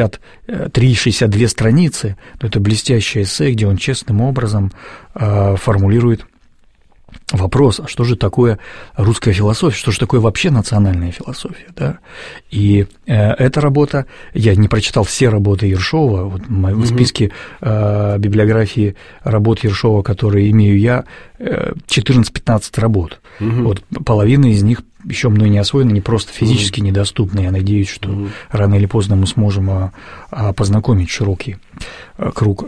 63-62 страницы, но это блестящее эссе, где он честным образом формулирует вопрос, а что же такое русская философия, что же такое вообще национальная философия, да? И эта работа, я не прочитал все работы Ершова, вот в списке библиографии работ Ершова, которые имею я, 14-15 работ, вот половина из них еще мной не освоены, не просто физически недоступны. Я надеюсь, что рано или поздно мы сможем познакомить широкий круг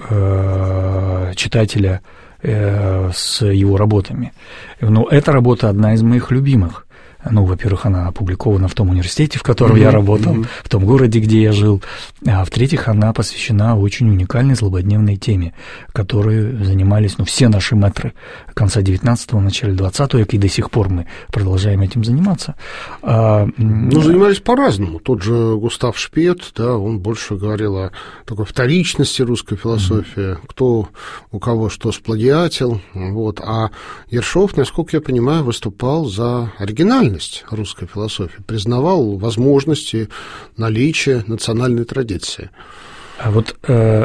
читателя с его работами. Но эта работа одна из моих любимых. Ну, во-первых, она опубликована в том университете, в котором я работал, в том городе, где я жил, а в-третьих, она посвящена очень уникальной злободневной теме, которой занимались, все наши мэтры конца 19-го, начала 20 века, и до сих пор мы продолжаем этим заниматься. Занимались по-разному. Тот же Густав Шпет, да, он больше говорил о такой вторичности русской философии, кто у кого что сплагиатил, вот, а Ершов, насколько я понимаю, выступал за оригинальность русской философии, признавал возможности наличия национальной традиции. А вот,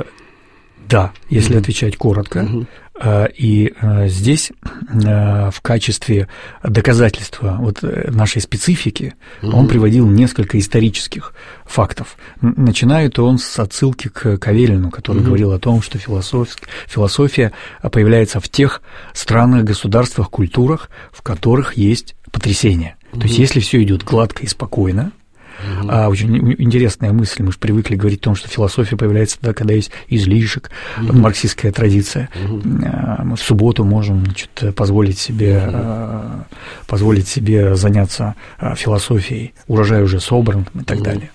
да, если отвечать коротко, и здесь в качестве доказательства вот нашей специфики он приводил несколько исторических фактов. Начинает он с отсылки к Кавелину, который говорил о том, что философия появляется в тех странах, государствах, культурах, в которых есть потрясение. То есть, если все идет гладко и спокойно, очень интересная мысль, мы же привыкли говорить о том, что философия появляется тогда, когда есть излишек, марксистская традиция. Мы в субботу можем, позволить себе заняться философией, урожай уже собран и так далее.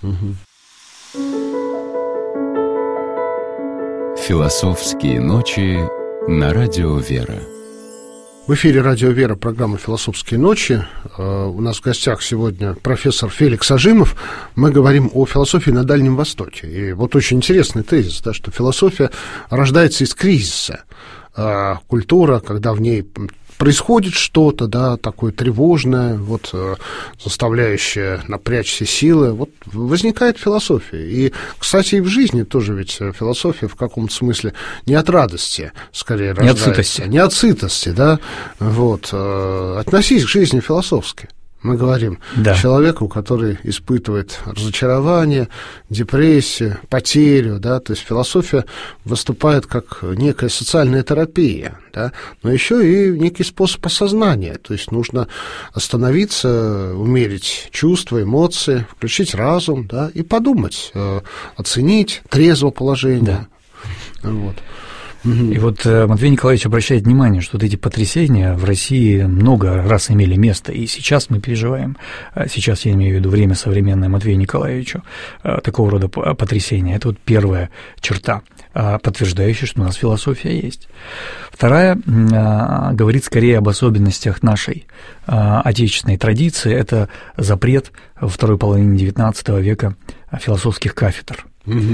Философские ночи на радио «Вера». В эфире «Радио Вера», программа «Философские ночи». У нас в гостях сегодня профессор Феликс Ажимов. Мы говорим о философии на Дальнем Востоке. И вот очень интересный тезис, да, что философия рождается из кризиса. Культура, когда в ней происходит что-то, да, такое тревожное, вот, заставляющее напрячь все силы, вот возникает философия. И, кстати, и в жизни тоже ведь философия в каком-то смысле не от радости, скорее, рождается. Не от сытости, да, вот. Относись к жизни философски. Мы говорим человеку, который испытывает разочарование, депрессию, потерю, да, то есть философия выступает как некая социальная терапия, да, но еще и некий способ осознания, то есть нужно остановиться, умерить чувства, эмоции, включить разум, да, и подумать, оценить трезво положение. Да. Вот. И вот Матвей Николаевич обращает внимание, что вот эти потрясения в России много раз имели место, и сейчас мы переживаем, сейчас я имею в виду время современное Матвею Николаевичу, такого рода потрясения. Это вот первая черта, подтверждающая, что у нас философия есть. Вторая говорит скорее об особенностях нашей отечественной традиции, это запрет во второй половине XIX века философских кафедр.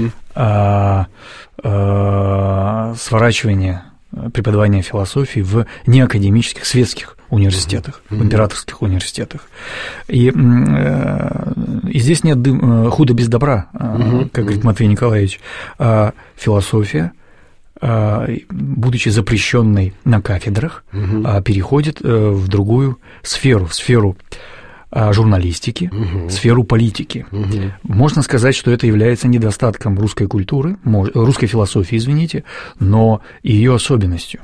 Сворачивание преподавания философии в неакадемических светских университетах, в императорских университетах. И здесь нет худа без добра, как говорит Матвей Николаевич. Философия, будучи запрещенной на кафедрах, переходит в другую сферу, в сферу журналистики, сферу политики. Можно сказать, что это является недостатком русской культуры, русской философии, извините, но ее особенностью.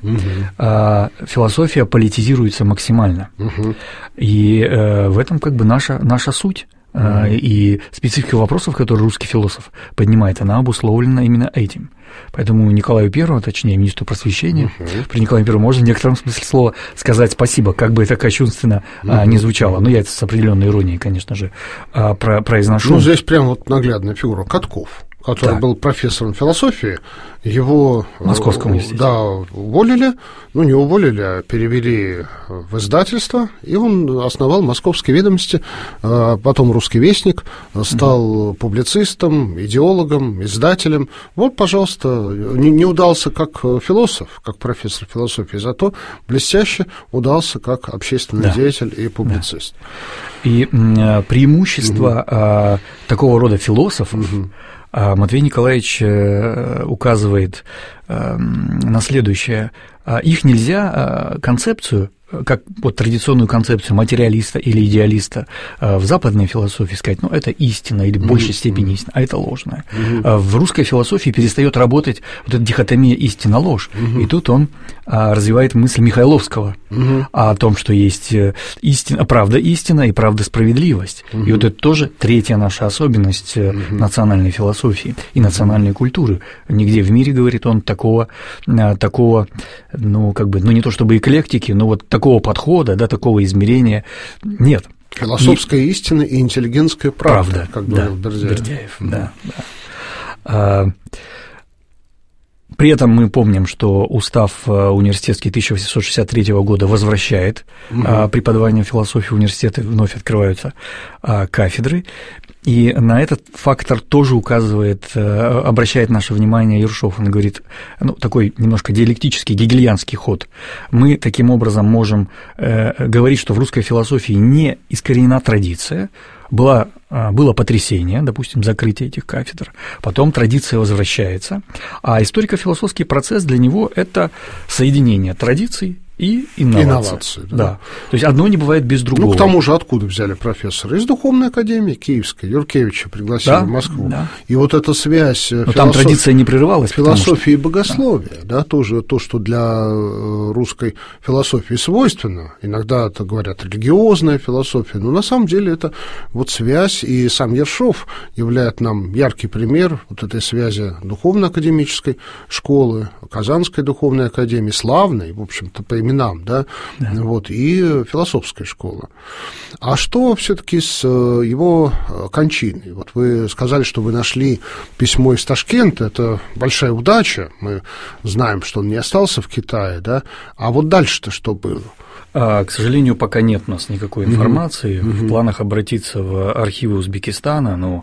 Философия политизируется максимально. И в этом как бы наша суть. И специфика вопросов, которые русский философ поднимает, она обусловлена именно этим. Поэтому Николаю I, точнее, министру просвещения, при Николае I можно в некотором смысле слова сказать спасибо, как бы это кощунственно не звучало. Но я это с определенной иронией, конечно же, произношу. Ну, здесь прям вот наглядная фигура Катков, который был профессором философии, его в Московском университете. Да, уволили, ну, не уволили, а перевели в издательство, и он основал «Московские ведомости», потом «Русский вестник», стал публицистом, идеологом, издателем. Вот, пожалуйста, не удался как философ, как профессор философии, зато блестяще удался как общественный деятель и публицист. И преимущество такого рода философов Матвей Николаевич указывает на следующее. Их нельзя концепцию, как вот традиционную концепцию материалиста или идеалиста в западной философии сказать, ну, это истина или в большей степени истина, а это ложное. В русской философии перестает работать вот эта дихотомия истина-ложь, и тут он развивает мысль Михайловского о том, что есть истина, правда-истина и правда-справедливость. И вот это тоже третья наша особенность национальной философии и национальной культуры. Нигде в мире, говорит он, такого, ну, как бы, ну, не то чтобы эклектики, но вот такого подхода, да, такого измерения нет. Философская истина и интеллигентская правда, как говорил Бердяев. При этом мы помним, что устав университетский 1863 года возвращает преподавание философии университета, вновь открываются кафедры, и на этот фактор тоже указывает, обращает наше внимание Ершов. Он говорит, ну, такой немножко диалектический, гегельянский ход. Мы таким образом можем говорить, что в русской философии не искоренена традиция, было потрясение, допустим, закрытие этих кафедр, потом традиция возвращается, а историко-философский процесс для него – это соединение традиций и инноваций. Да. То есть одно не бывает без другого. Ну, к тому же, откуда взяли профессора? Из Духовной академии Киевской, Юркевича пригласили в Москву. Да. И вот эта связь там традиция не прерывалась. Философии и богословия, да, тоже то, что для русской философии свойственно. Иногда это говорят религиозная философия, но на самом деле это вот связь, и сам Ершов являет нам яркий пример вот этой связи духовно-академической школы, Казанской духовной академии, славной, в общем-то, по именам, да. Вот, и философская школа. А что все-таки с его кончиной? Вот вы сказали, что вы нашли письмо из Ташкента, это большая удача, мы знаем, что он не остался в Китае, да, а вот дальше-то что было? К сожалению, пока нет у нас никакой информации. В планах обратиться в архивы Узбекистана, ну,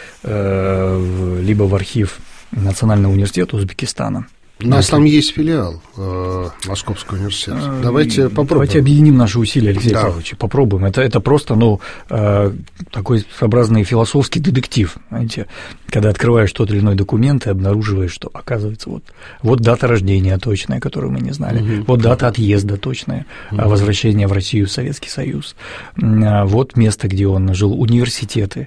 либо в архив Национального университета Узбекистана. У нас там есть филиал Московского университета. Давайте попробуем. Давайте объединим наши усилия, Алексей Павлович, попробуем. Это просто, ну, такой своеобразный философский детектив, знаете, когда открываешь тот или иной документ и обнаруживаешь, что, оказывается, вот дата рождения точная, которую мы не знали, вот дата отъезда точная, возвращения в Россию, в Советский Союз, вот место, где он жил, университеты.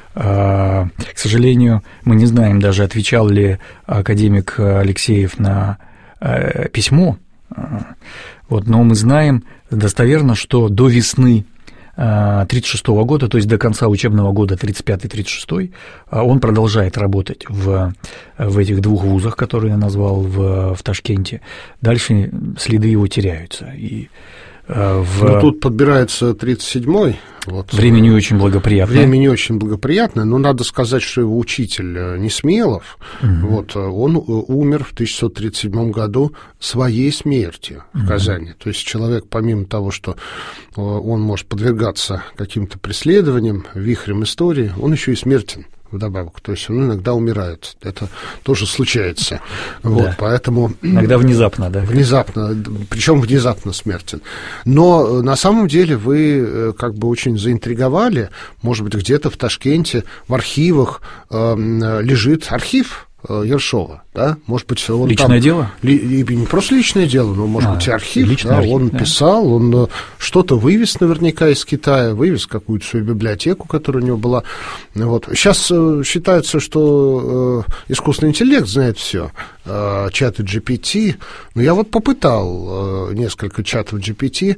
К сожалению, мы не знаем даже, отвечал ли академик Алексеев на письмо, вот, но мы знаем достоверно, что до весны 1936 года, то есть до конца учебного года 1935-1936, он продолжает работать в этих двух вузах, которые я назвал в Ташкенте. Дальше следы его теряются. И Ну, тут подбирается 37-й. Вот, время не очень благоприятное. Время не очень благоприятное, но надо сказать, что его учитель Несмелов, вот, он умер в 1937 году своей смертью в Казани. То есть человек, помимо того, что он может подвергаться каким-то преследованиям, вихрям истории, он еще и смертен вдобавок, то есть он иногда умирает, это тоже случается, вот, да. Поэтому… Иногда внезапно, да? Внезапно, причем внезапно смертен. Но на самом деле вы как бы очень заинтриговали, может быть, где-то в Ташкенте в архивах лежит архив Ершова, да? Может быть, он личное там, дело? И не просто личное дело, но, может быть, архив, да? Архив, он писал, он что-то вывез наверняка из Китая, вывез какую-то свою библиотеку, которая у него была. Вот. Сейчас считается, что искусственный интеллект знает все, чаты GPT, но я вот попытал несколько чатов GPT,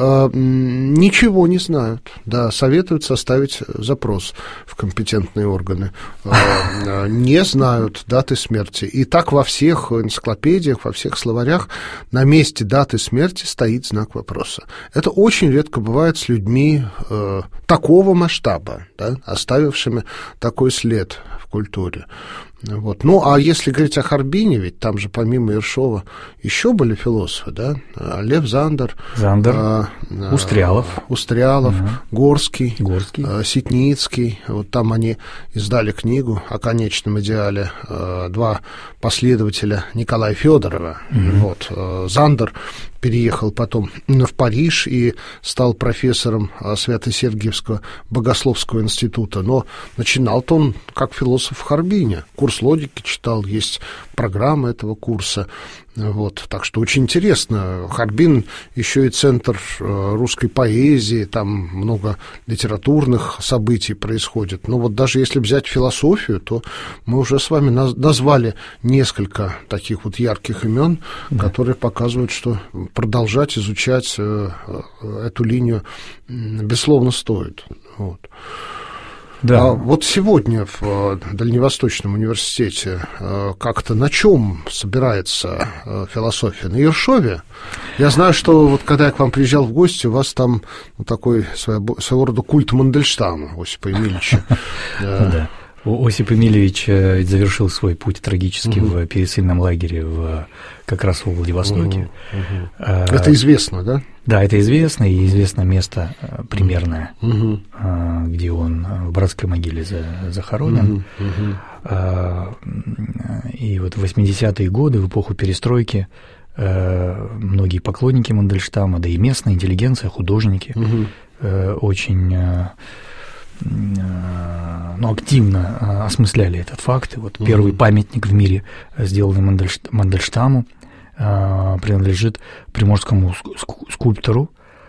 ничего не знают, да, советуют составить запрос в компетентные органы, не знают даты смерти. И так во всех энциклопедиях, во всех словарях на месте даты смерти стоит знак вопроса. Это очень редко бывает с людьми такого масштаба, да, оставившими такой след в культуре. Вот. Ну, а если говорить о Харбине, ведь там же помимо Ершова еще были философы, да? Лев Зандер, Устрялов, Горский, Ситницкий. Вот там они издали книгу о конечном идеале, два последователя Николая Федорова. Вот. Зандер переехал потом в Париж и стал профессором Свято-Сергиевского богословского института. Но начинал-то он как философ в Харбине. Курс логики читал, есть программа этого курса. Вот, так что очень интересно. Харбин еще и центр русской поэзии, там много литературных событий происходит. Но вот даже если взять философию, то мы уже с вами назвали несколько таких вот ярких имен, которые показывают, что продолжать изучать эту линию безусловно стоит. Вот. Да. А вот сегодня в Дальневосточном университете как-то на чем собирается философия? На Ершове? Я знаю, что вот когда я к вам приезжал в гости, у вас там такой своего рода культ Мандельштама, Осипа Емельевича. Осип Емельевич завершил свой путь трагически в пересыльном лагере как раз во Владивостоке. Это известно, да? Да, это известно, и известно место примерное, где он в братской могиле захоронен. И вот в 80-е годы, в эпоху перестройки, многие поклонники Мандельштама, да и местная интеллигенция, художники очень... активно осмысляли этот факт. И вот первый памятник в мире, сделанный Мандельштаму, принадлежит приморскому скульптору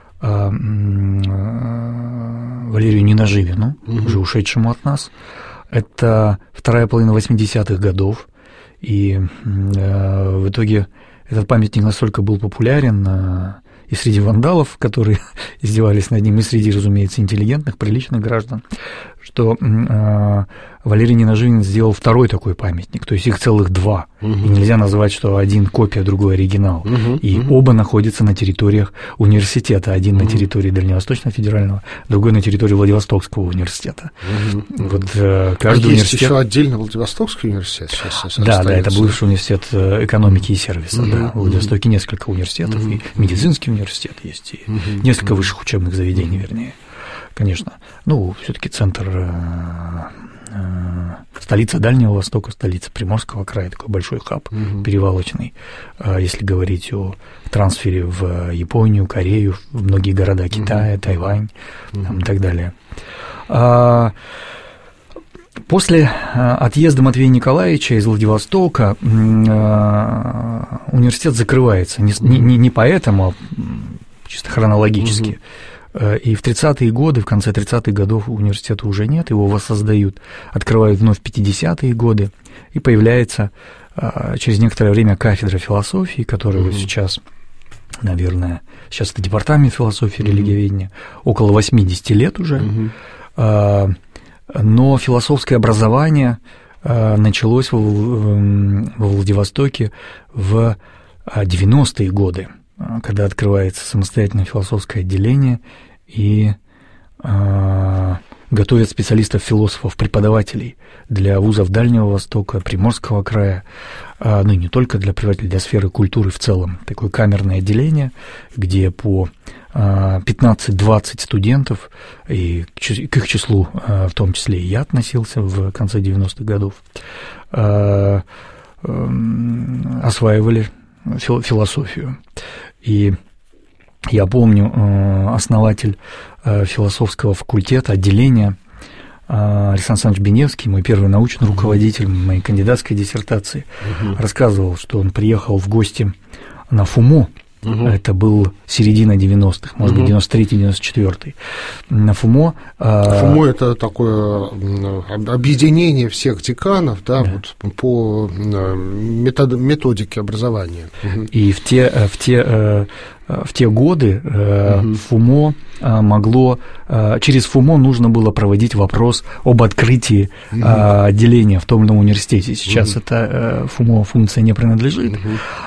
Валерию Ненаживину, уже ушедшему от нас. Это вторая половина 80-х годов, и в итоге этот памятник настолько был популярен и среди вандалов, которые издевались над ним, и среди, разумеется, интеллигентных, приличных граждан, что Валерий Ненаживин сделал второй такой памятник, то есть их целых два. И нельзя назвать, что один копия, другой оригинал. И оба находятся на территориях университета. Один на территории Дальневосточного федерального, другой на территории Владивостокского университета. Вот каждый есть университет... еще отдельно Владивостокский университет сейчас? Да, это бывший университет экономики и сервиса. Да. В Владивостоке несколько университетов, и медицинский университет есть, и несколько высших учебных заведений, вернее. Конечно. Все-таки центр, столица Дальнего Востока, столица Приморского края, такой большой хаб перевалочный. Если говорить о трансфере в Японию, Корею, в многие города Китая, Тайвань и так далее. После отъезда Матвея Николаевича из Владивостока университет закрывается. Не поэтому, а чисто хронологически. И в 30-е годы, в конце 30-х годов университета уже нет, его воссоздают, открывают вновь в 50-е годы, и появляется через некоторое время кафедра философии, которая вот сейчас, наверное, сейчас это департамент философии и религиоведения, около 80 лет уже, но философское образование началось во Владивостоке в 90-е годы, когда открывается самостоятельное философское отделение и готовят специалистов-философов, преподавателей для вузов Дальнего Востока, Приморского края, и не только для преподавателей, для сферы культуры в целом. Такое камерное отделение, где по 15-20 студентов, и к их числу в том числе и я относился в конце 90-х годов, осваивали философию. И я помню, основатель философского факультета, отделения Александр Александрович Беневский, мой первый научный руководитель моей кандидатской диссертации, рассказывал, что он приехал в гости на ФУМО. Это был середина 90-х, может быть, 93-94. На ФУМО... ФУМО – это такое объединение всех деканов, да. Вот, по методике образования. И в те годы ФУМО могло... Через ФУМО нужно было проводить вопрос об открытии отделения в том или ином университете. Сейчас эта ФУМО функция не принадлежит.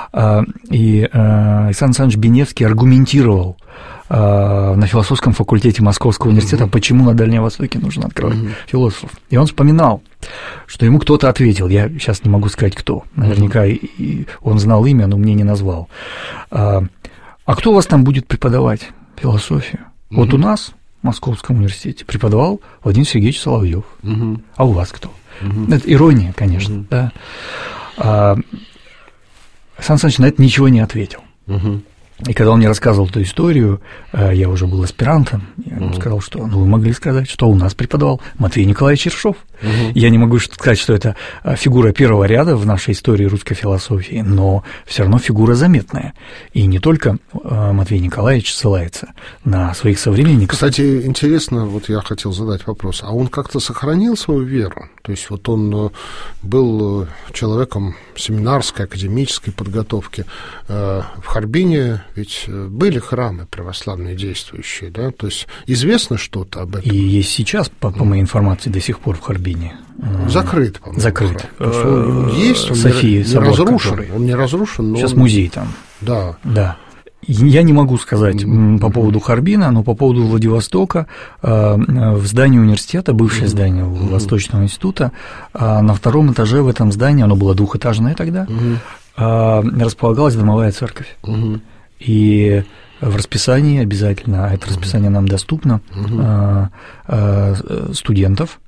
И Александр Александрович Беневский аргументировал на философском факультете Московского университета, почему на Дальнем Востоке нужно открывать философов. И он вспоминал, что ему кто-то ответил, я сейчас не могу сказать кто, наверняка и он знал имя, но мне не назвал. А кто у вас там будет преподавать философию? Вот у нас в Московском университете преподавал Владимир Сергеевич Соловьев. А у вас кто? Это ирония, конечно, да. Александр Александрович на это ничего не ответил. И когда он мне рассказывал эту историю, я уже был аспирантом, я ему сказал, что вы могли сказать, что у нас преподавал Матвей Николаевич Ершов. Я не могу сказать, что это фигура первого ряда в нашей истории русской философии, но все равно фигура заметная. И не только Матвей Николаевич ссылается на своих современников. Кстати, интересно, вот я хотел задать вопрос, а он как-то сохранил свою веру? То есть вот он был человеком семинарской, академической подготовки. В Харбине ведь были храмы православные действующие, да? То есть известно что-то об этом? И есть сейчас, по моей информации, до сих пор в Харбине. Закрыт, по-моему. Закрыт. Он есть, он София, не разрушен. Он не разрушен, но сейчас музей там. Да. Да. Я не могу сказать по поводу Харбина, но по поводу Владивостока в здании университета, бывшее здание Восточного института, на втором этаже в этом здании, оно было двухэтажное тогда, располагалась домовая церковь. И в расписании обязательно, а это расписание нам доступно, студентов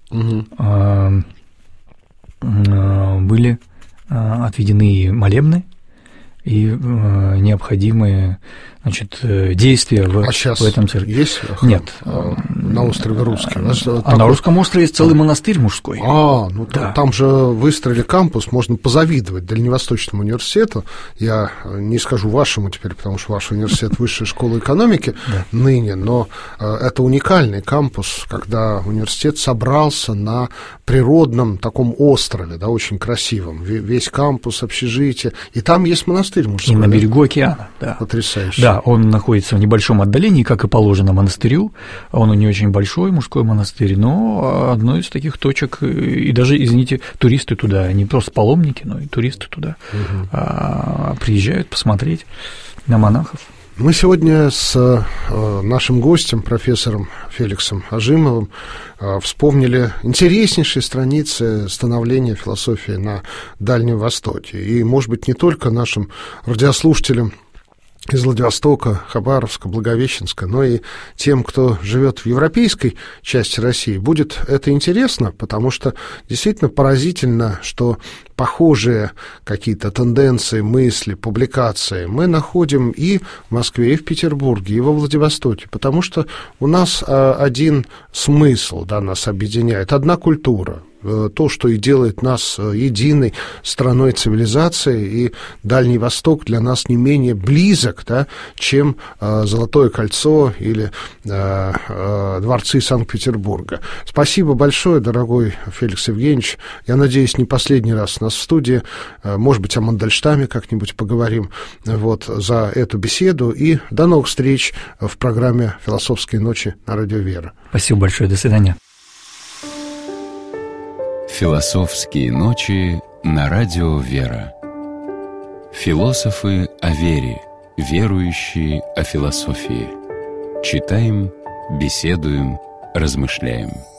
были отведены молебны и необходимые, значит, действия в этом церкви. Есть? Нет. На острове Русский. На Русском острове есть целый монастырь мужской. Ну да. Там же выстроили кампус, можно позавидовать Дальневосточному университету. Я не скажу вашему теперь, потому что ваш университет высшая школа экономики ныне, но это уникальный кампус, когда университет собрался на природном таком острове, да, очень красивом. Весь кампус, общежитие, и там есть монастырь мужской. И на берегу океана, да. Потрясающе. Да, он находится в небольшом отдалении, как и положено монастырю. Он не очень большой мужской монастырь, но одной из таких точек, и даже, извините, туристы туда, не просто паломники, но и туристы туда приезжают посмотреть на монахов. Мы сегодня с нашим гостем, профессором Феликсом Ажимовым, вспомнили интереснейшие страницы становления философии на Дальнем Востоке. И, может быть, не только нашим радиослушателям из Владивостока, Хабаровска, Благовещенска, но и тем, кто живет в европейской части России, будет это интересно, потому что действительно поразительно, что похожие какие-то тенденции, мысли, публикации мы находим и в Москве, и в Петербурге, и во Владивостоке, потому что у нас один смысл, да, нас объединяет, одна культура. То, что и делает нас единой страной цивилизации, и Дальний Восток для нас не менее близок, да, чем Золотое кольцо или дворцы Санкт-Петербурга. Спасибо большое, дорогой Феликс Евгеньевич. Я надеюсь, не последний раз у нас в студии, может быть, о Мандельштаме как-нибудь поговорим, вот, за эту беседу, и до новых встреч в программе «Философские ночи» на Радио Вера. Спасибо большое, до свидания. «Философские ночи» на Радио Вера. Философы о вере, верующие о философии. Читаем, беседуем, размышляем.